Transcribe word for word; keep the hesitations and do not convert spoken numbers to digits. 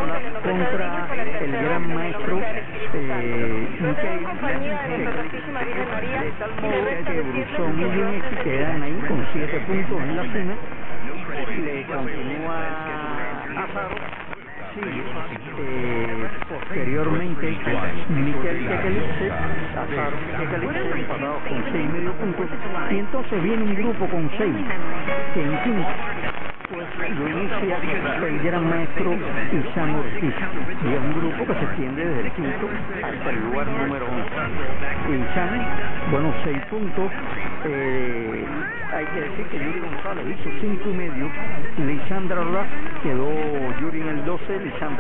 Salas contra el gran maestro eh, Michael, de tal modo que Brusón y Ginetti quedan ahí con siete puntos en la cima. Le continúa Azaro, sí, eh, posteriormente Michael Kekelich, Azaro y Kekelich empatados con seis y medio puntos, y entonces viene un grupo con seis que en quinto pues lo inicia el gran maestro Isam Ortiz, y es un grupo que se extiende desde el quinto hasta el lugar número once. Isam, bueno, seis puntos, eh, hay que decir que Yuri González hizo cinco y medio, Lisandra Raff quedó Yuri en el doce, Lisandra